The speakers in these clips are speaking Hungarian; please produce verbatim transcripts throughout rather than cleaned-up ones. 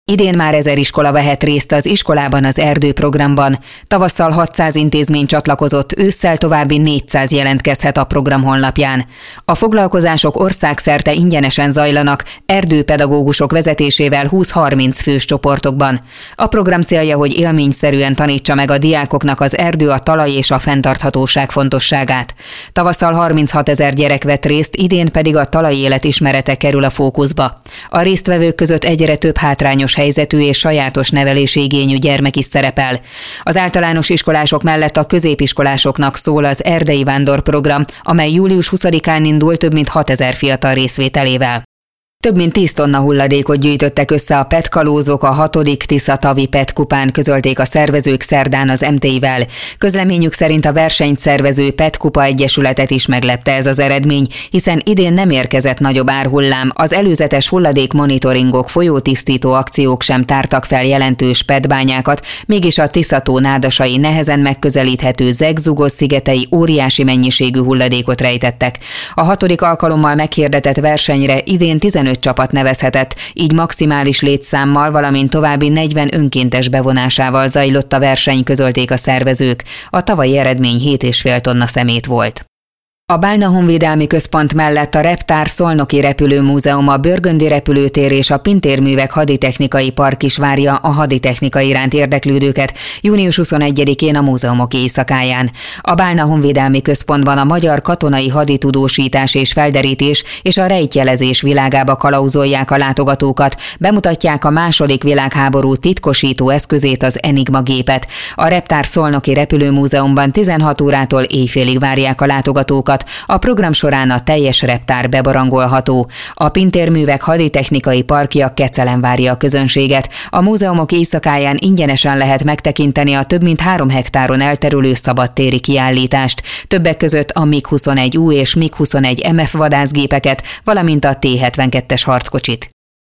Idén már ezer iskola vehet részt az Iskolában az erdő programban. Tavasszal hatszáz intézmény csatlakozott, ősszel további négyszáz jelentkezhet a program honlapján. A foglalkozások országszerte ingyenesen zajlanak, erdőpedagógusok vezetésével húsz-harminc fős csoportokban. A program célja, hogy élményszerűen tanítsa meg a diákoknak az erdő, a talaj és a fenntarthatóság fontosságát. Tavasszal harminchat ezer gyerek vett részt, idén pedig a talajélet ismerete kerül a fókuszba. A résztvevők között egyre több hátrányos helyzetű és sajátos nevelési igényű gyermek is szerepel. Az általános iskolások mellett a középiskolásoknak szól az Erdei Vándor program, amely július huszadikán indul több mint hatezer fiatal részvételével. Több mint tíz tonna hulladékot gyűjtöttek össze a petkalózok a hatodik Tisza-tavi petkupán, közölték a szervezők szerdán az em té i-vel. Közleményük szerint a versenyt szervező Petkupa Egyesületet is meglepte ez az eredmény, hiszen idén nem érkezett nagyobb árhullám, az előzetes hulladék monitoringok, folyótisztító akciók sem tártak fel jelentős petbányákat, mégis a Tisza-tó nádasai nehezen megközelíthető Zegzugos szigetei óriási mennyiségű hulladékot rejtettek. A hatodik alkalommal meghirdetett versenyre idén tizenöt csapat nevezhetett, így maximális létszámmal, valamint további negyven önkéntes bevonásával zajlott a verseny, közölték a szervezők. A tavalyi eredmény hét egész öt tonna szemét volt. A Bálna Honvédelmi Központ mellett a Reptár Szolnoki Repülőmúzeum, a Börgöndi Repülőtér és a Pintér Művek Haditechnikai Park is várja a haditechnika iránt érdeklődőket június huszonegyedikén a múzeumok éjszakáján. A Bálna Honvédelmi Központban a magyar katonai haditudósítás és felderítés és a rejtjelezés világába kalauzolják a látogatókat, bemutatják a második világháború titkosító eszközét, az Enigma gépet. A Reptár Szolnoki Repülőmúzeumban tizenhat órától éjfélig várják a látogatókat. A program során a teljes reptár bebarangolható. A Pintér Művek Haditechnikai Parkja Kecelen várja a közönséget. A múzeumok éjszakáján ingyenesen lehet megtekinteni a több mint három hektáron elterülő szabadtéri kiállítást. Többek között a mig huszonegy U és mig huszonegy em ef vadászgépeket, valamint a té hetvenkettes harckocsit.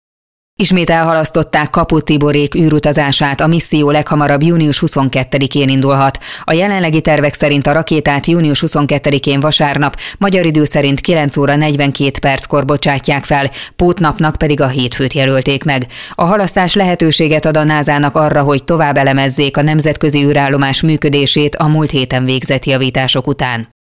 Ismét elhalasztották Kaput Tiborék űrutazását, a misszió leghamarabb június huszonkettedikén indulhat. A jelenlegi tervek szerint a rakétát június huszonkettedikén vasárnap, magyar idő szerint kilenc óra negyvenkét perckor bocsátják fel, pótnapnak pedig a hétfőt jelölték meg. A halasztás lehetőséget ad a nászának arra, hogy tovább elemezzék a nemzetközi űrállomás működését a múlt héten végzett javítások után.